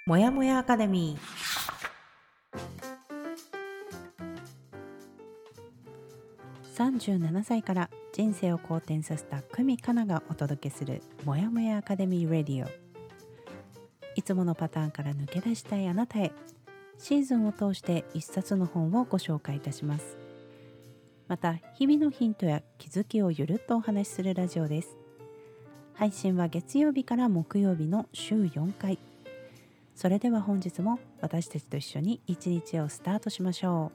もやもやアカデミー。37歳から人生を好転させた久美かながお届けするもやもやアカデミーラディオ。いつものパターンから抜け出したいあなたへ、シーズンを通して一冊の本をご紹介いたします。また日々のヒントや気づきをゆるっとお話しするラジオです。配信は月曜日から木曜日の週4回。それでは本日も私たちと一緒に一日をスタートしましょ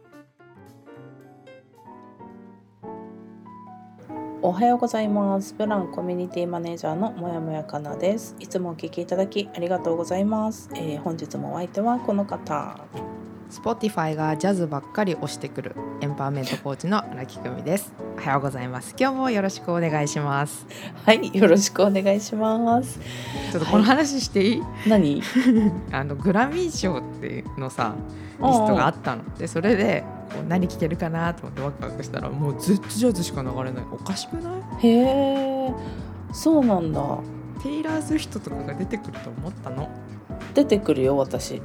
う。おはようございます。ブランコミュニティマネージャーのもやもやかなです。いつもお聞きいただきありがとうございます。本日もお相手はこの方。 Spotify がジャズばっかり押してくるエンパワーメントコーチの荒木久美です。おはようございます。今日もよろしくお願いします。 はい、よろしくお願いします。 ちょっとこの話していい？ 何？ グラミー賞っていうのさリストがあったので、それでこう何聴けるかなと思ってワクワクしたらもうずっとジャズしか流れない。おかしくない？ へー、そうなんだ。 テイラー・スウィフトとかが出てくると思ったの。 出てくるよ私。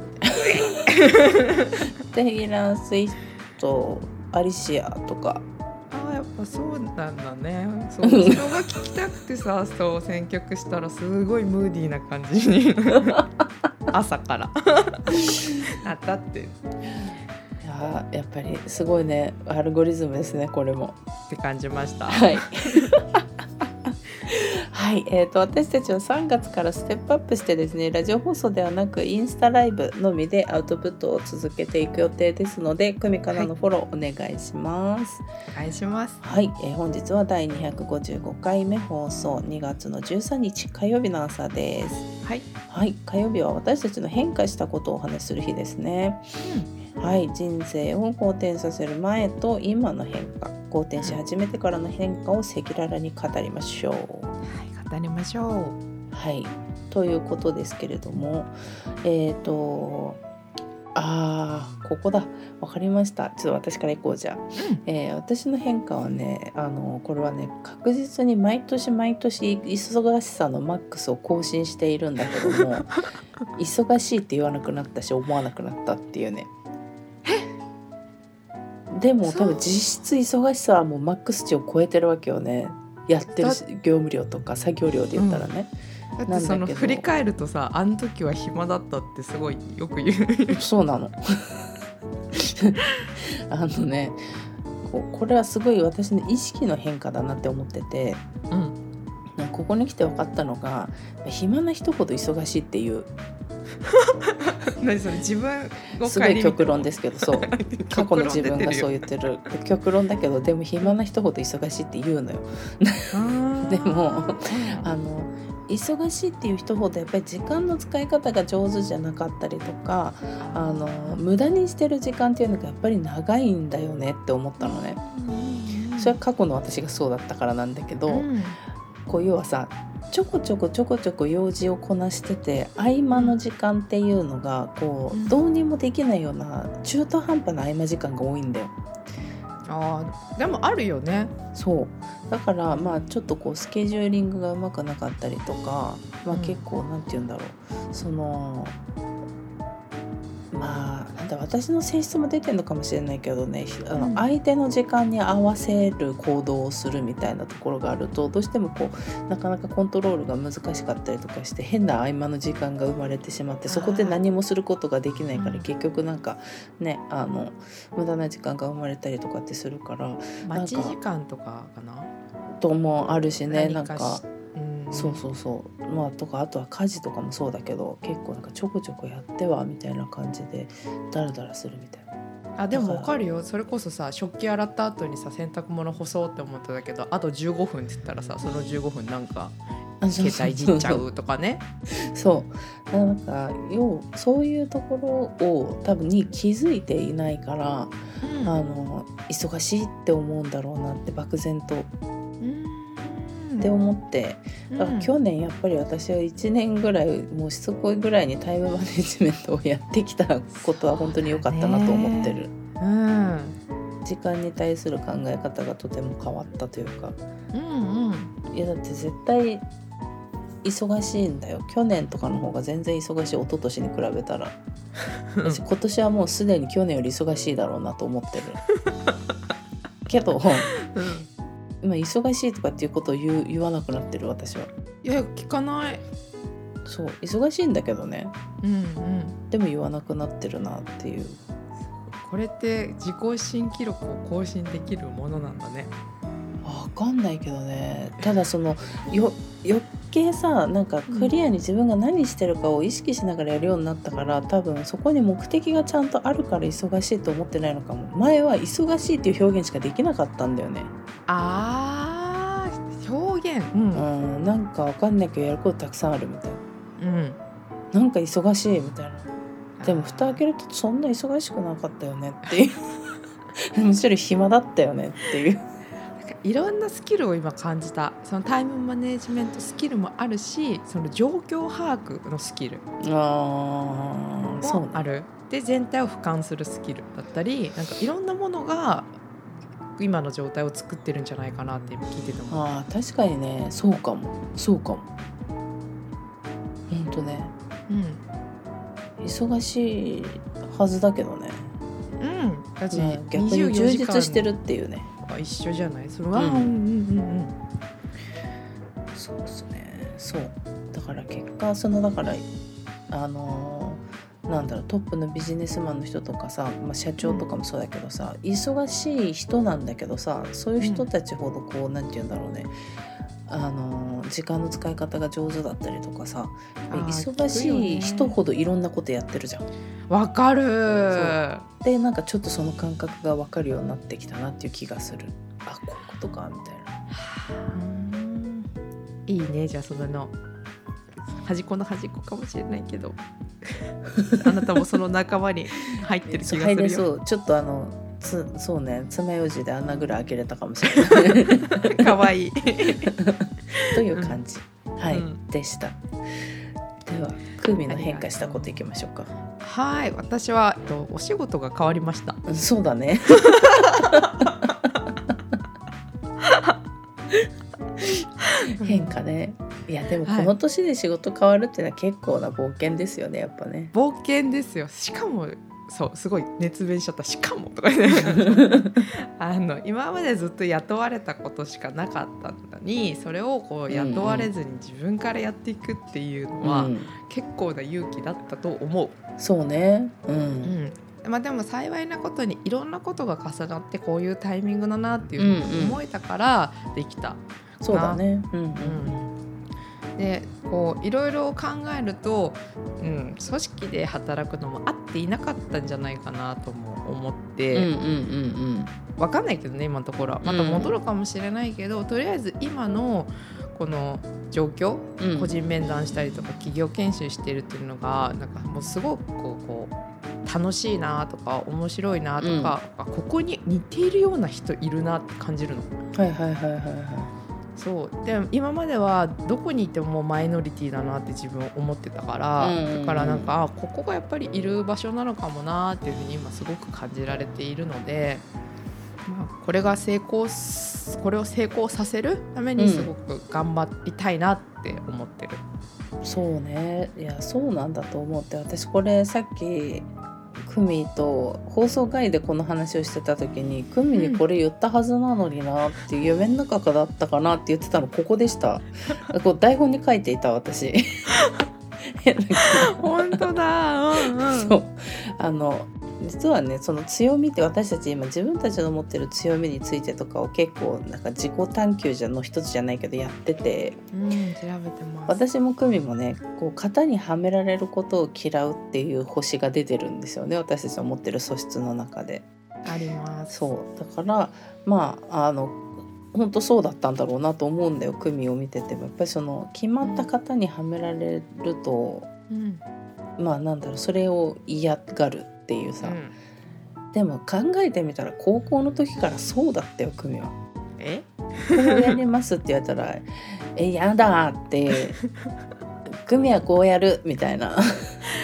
テイラー・スウィフト、アリシアとか。 やっぱそうなんだね。そう人が聞きたくてさそう選曲したらすごいムーディーな感じに朝からなったって。 やっぱりすごいね、アルゴリズムですねこれもって感じました。 はいはい、私たちは3月からステップアップしてですね、ラジオ放送ではなくインスタライブのみでアウトプットを続けていく予定ですので、久美かなのフォローお願いします。 お願いします。 はい、本日は第255回目放送、2月の13日火曜日の朝です。 はい、 はい、火曜日は私たちの変化したことをお話しする日ですね。はい、人生を好転させる前と今の変化、好転し始めてからの変化を赤裸々に語りましょう。 はい、語りましょう。はい、ということですけれども、ここだ、わかりました。ちょっと私から行こうじゃあ、私の変化はね、これはね確実に毎年忙しさのマックスを更新しているんだけども忙しいって言わなくなったし思わなくなったっていうね。でも多分実質忙しさはもうマックス値を超えてるわけよね。やってる業務量とか作業量で言ったらね、 だってその振り返るとさ、あの時は暇だったってすごいよく言う。 そうなのこれはすごい私の意識の変化だなって思ってて、ここに来て分かったのが、暇な人ほど忙しいっていう何それ、自分をすごい極論ですけど、そう過去の自分がそう言ってる極論だけど、でも暇な人ほど忙しいって言うのよでも忙しいっていう人ほどやっぱり時間の使い方が上手じゃなかったりとか、無駄にしてる時間っていうのがやっぱり長いんだよねって思ったのね。それは過去の私がそうだったからなんだけど、こう要はさ、ちょこちょこ用事をこなしてて合間の時間っていうのがこうどうにもできないような中途半端な合間時間が多いんだよ。 でもあるよね。 そうだからちょっとこうスケジューリングがうまくなかったりとか、結構なんて言うんだろう、その私の性質も出てるのかもしれないけどね、相手の時間に合わせる行動をするみたいなところがあると、どうしてもこうなかなかコントロールが難しかったりとかして変な合間の時間が生まれてしまって、そこで何もすることができないから結局なんかね無駄な時間が生まれたりとかってするから、 待ち時間とかかなともあるしね、そうとか、あとは家事とかもそうだけど、結構なんかちょこちょこやってはみたいな感じでダラダラするみたいな。 でも分かるよ。それこそさ、食器洗った後にさ洗濯物干そうって思ってたけど、あと15分って言ったらさ、その15分なんか携帯いじっちゃうとかね。 そうなんかそういうところを多分に気づいていないから、忙しいって思うんだろうなって漠然とって思って、だから去年やっぱり私は1年ぐらいもうしつこいぐらいにタイムマネジメントをやってきたことは本当に良かったなと思ってる。時間に対する考え方がとても変わったというか、いやだって絶対忙しいんだよ。去年とかの方が全然忙しい、一昨年に比べたら私今年はもうすでに去年より忙しいだろうなと思ってるけど、今忙しいとかっていうことを言わなくなってる私は。 いや聞かない。 そう忙しいんだけどね、でも言わなくなってるなっていう。 これって自己新記録を更新できるものなんだね。 分かんないけどね。ただその余計さ、なんかクリアに自分が何してるかを意識しながらやるようになったから、多分そこに目的がちゃんとあるから忙しいと思ってないのかも。前は忙しいっていう表現しかできなかったんだよね。 表現、 なんか分かんないけどやることたくさんあるみたいな、なんか忙しいみたいな。でも蓋開けるとそんな忙しくなかったよねっていうむしろ暇だったよねっていう。 いろんなスキルを今感じた。そのタイムマネジメントスキルもあるし、その状況把握のスキルもある。で全体を俯瞰するスキルだったり、なんかいろんなものが今の状態を作ってるんじゃないかなって今聞いてても。 確かにね、そうかもほんとね、忙しいはずだけどね。 だし逆に充実してるっていうね。 一緒じゃないそれは。 そうですね。そうだから結果だからなんだろう、トップのビジネスマンの人とかさ、社長とかもそうだけどさ、忙しい人なんだけどさ、そういう人たちほどこう、なんて言うんだろうね、時間の使い方が上手だったりとかさ、忙しい人ほどいろんなことやってるじゃん。 わかる。 でなんかちょっとその感覚が分かるようになってきたなっていう気がする。こういうことかみたいな。 いいね。じゃあその端っこの端っこかもしれないけどあなたもその仲間に入ってる気がするよ。 そうちょっとそうね、爪楊枝で穴ぐらい開けれたかもしれないかわいいという感じ、でした。ではクーミの変化したこといきましょうか。 はい、私はお仕事が変わりました。 そうだね変化ね。いやでもこの年で仕事変わるっていうのは結構な冒険ですよね、やっぱね。 冒険ですよ。しかもすごい熱弁しちゃった。しかもとかね今までずっと雇われたことしかなかったのに、それをこう雇われずに自分からやっていくっていうのは、結構な勇気だったと思う。 そうね。 でも幸いなことにいろんなことが重なってこういうタイミングだなっていうのを思えたからできた。 そうだね。 でこういろいろ考えると、組織で働くのも合っていなかったんじゃないかなとも思って、分かんないけどね、今のところはまた戻るかもしれないけど、とりあえず今のこの状況、個人面談したりとか企業研修してるっていうのがなんかもうすごくこう楽しいなとか面白いなとか、ここに似ているような人いるなって感じるの。そうで今まではどこにいてももうマイノリティだなって自分思ってたから、だからなんかここがやっぱりいる場所なのかもなっていうふうに今すごく感じられているので、これを成功させるためにすごく頑張りたいなって思ってる。 そうね。いやそうなんだと思って、私これさっきクミと放送外でこの話をしてた時に、クミにこれ言ったはずなのになっていう、夢の中だったかなって言ってたのここでした。こう台本に書いていた私本当だ。 そう実はね、その強みって私たち今自分たちの持ってる強みについてとかを結構なんか自己探求の一つじゃないけどやってて、 調べてます。 私も久美もね、こう型にはめられることを嫌うっていう星が出てるんですよね、私たちの持ってる素質の中で。 あります。 そうだから本当そうだったんだろうなと思うんだよ。久美を見ててもやっぱりその決まった型にはめられると、なんだろう、それを嫌がるっていうさ、でも考えてみたら高校の時からそうだったよ、久美は。こうやりますって言われたらやだって久美はこうやるみたいな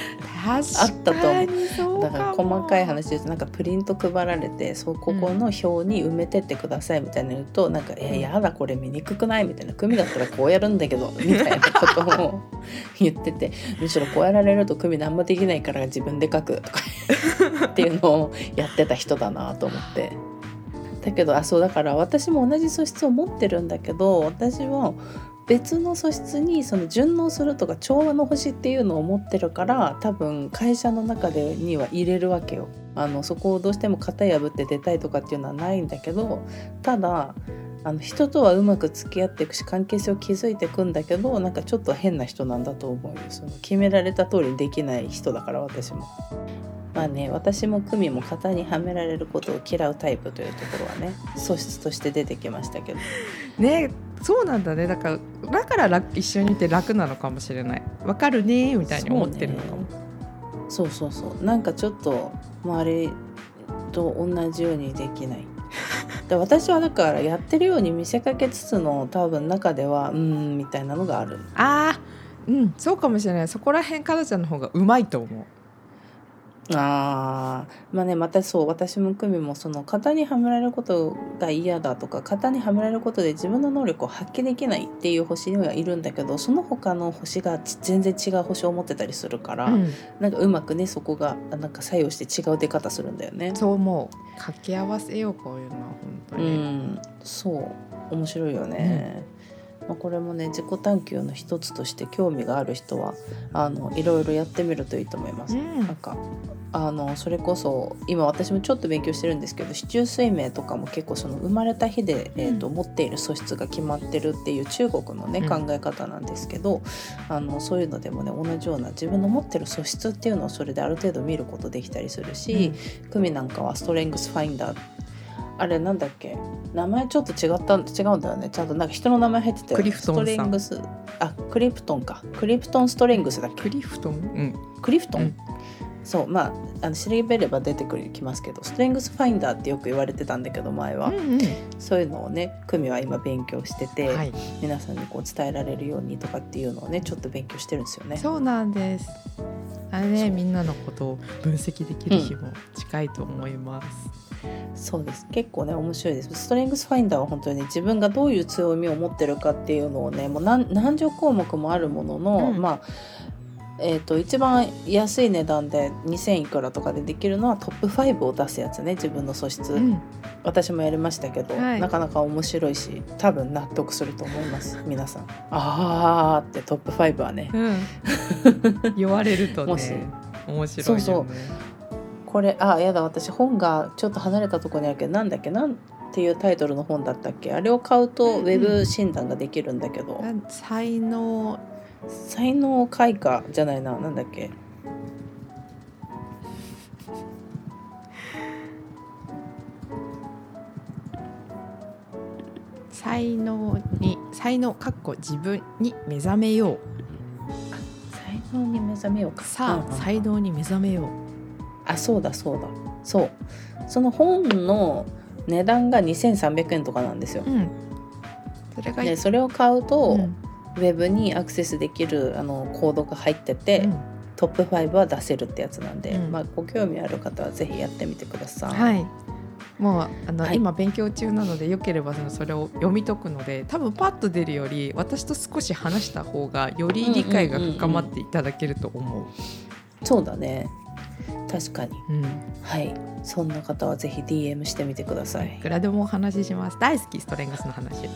確かにそうかも。 だから細かい話で言うとなんかプリント配られてここの表に埋めてってくださいみたいなの言うとなんかやだこれ見にくくないみたいな、組だったらこうやるんだけどみたいなことを言ってて、むしろこうやられると組何もできないから自分で書くとかっていうのをやってた人だなと思って。だけどそうだから私も同じ素質を持ってるんだけど、私は別の素質にその順応するとか調和の星っていうのを持ってるから、多分会社の中でには入れるわけよ。そこをどうしても型破って出たいとかっていうのはないんだけど、ただ人とはうまく付き合っていくし関係性を築いていくんだけど、なんかちょっと変な人なんだと思うよ。その決められた通りにできない人だから私も。まあね、私も組も型にはめられることを嫌うタイプというところはね素質として出てきましたけどね。そうなんだね。だから一緒にいて楽なのかもしれない。わかるねみたいに思ってるのかも。 そうなんかちょっと周りと同じようにできないで私はだからやってるように見せかけつつの多分中ではみたいなのがある。 そうかもしれない。そこら辺かなちゃんの方がうまいと思う。 まあね、また私も組もその型にはめられることが嫌だとか、型にはめられることで自分の能力を発揮できないっていう星にはいるんだけど、その他の星が全然違う星を持ってたりするから、なんかうまくねそこがなんか作用して違う出方するんだよね。 そう思う。掛け合わせようこういうのは本当に。 そう面白いよね。これもね自己探求の一つとして興味がある人はいろいろやってみるといいと思います。なんかそれこそ今私もちょっと勉強してるんですけど、四柱推命とかも結構その生まれた日で、持っている素質が決まってるっていう中国のね、考え方なんですけど、そういうのでもね同じような自分の持ってる素質っていうのをそれである程度見ることできたりするし、組なんかはストレングスファインダー、あれなんだっけ、名前ちょっと違うんだよね。ちゃんとなんか人の名前入ってて、 クリプトンさん、 ストレングスクリプトンか、クリプトンストレングスだっけ、 クリプトン、 クリプトン、そう調べれば出てきますけど、ストレングスファインダーってよく言われてたんだけど前は、そういうのをね組は今勉強してて、皆さんにこう伝えられるようにとかっていうのをねちょっと勉強してるんですよね。 そうなんです。あれね、みんなのことを分析できる日も近いと思います。 そうです、結構ね面白いです。ストレングスファインダーは本当に、自分がどういう強みを持ってるかっていうのをねもう何十項目もあるものの、一番安い値段で2000いくらとかでできるのはトップ5を出すやつね、自分の素質、私もやりましたけど、なかなか面白いし多分納得すると思います皆さん。ってトップ5はね、 言われるとね面白いよね。 これやだ、私本がちょっと離れたところにあるけど、なんていうタイトルの本だったっけ、あれを買うとウェブ診断ができるんだけど、 才能開花じゃないな、なんだっけ、 才能自分に目覚めよう。 才能に目覚めようか。 才能に目覚めよう。 そうだその本の値段が2300円とかなんですよ。それを買うと、ウェブにアクセスできるコードが入ってて、トップ5は出せるってやつなんで、ご興味ある方はぜひやってみてください。 もう今勉強中なのでよければそれを読み解くので、多分パッと出るより私と少し話した方がより理解が深まっていただけると思う。 そうだね、確かに、そんな方はぜひ DM してみてください。 いくらでもお話しします。大好きストレングスの話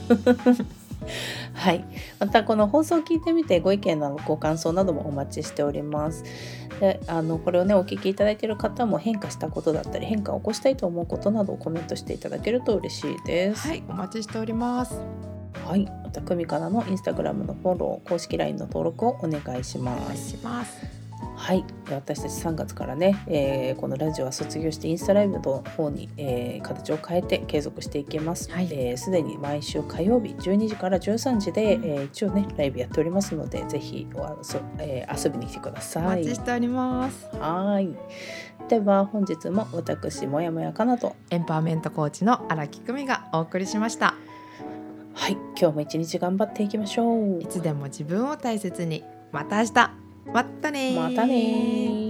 またこの放送を聞いてみてご意見などご感想などもお待ちしております。でこれをねお聞きいただいている方も変化したことだったり変化を起こしたいと思うことなどをコメントしていただけると嬉しいです。 お待ちしております。 また組からのインスタグラムのフォロー、公式 LINE の登録をお願いします。私たち3月からね、このラジオは卒業してインスタライブの方に、形を変えて継続していきます。すでに毎週火曜日12時から13時で、一応ねライブやっておりますので、ぜひ遊びに来てください。 お待ちしております。 では本日も私もやもやかなとエンパワーメントコーチの荒木久美がお送りしました。 今日も一日頑張っていきましょう。 いつでも自分を大切に。また明日。またね。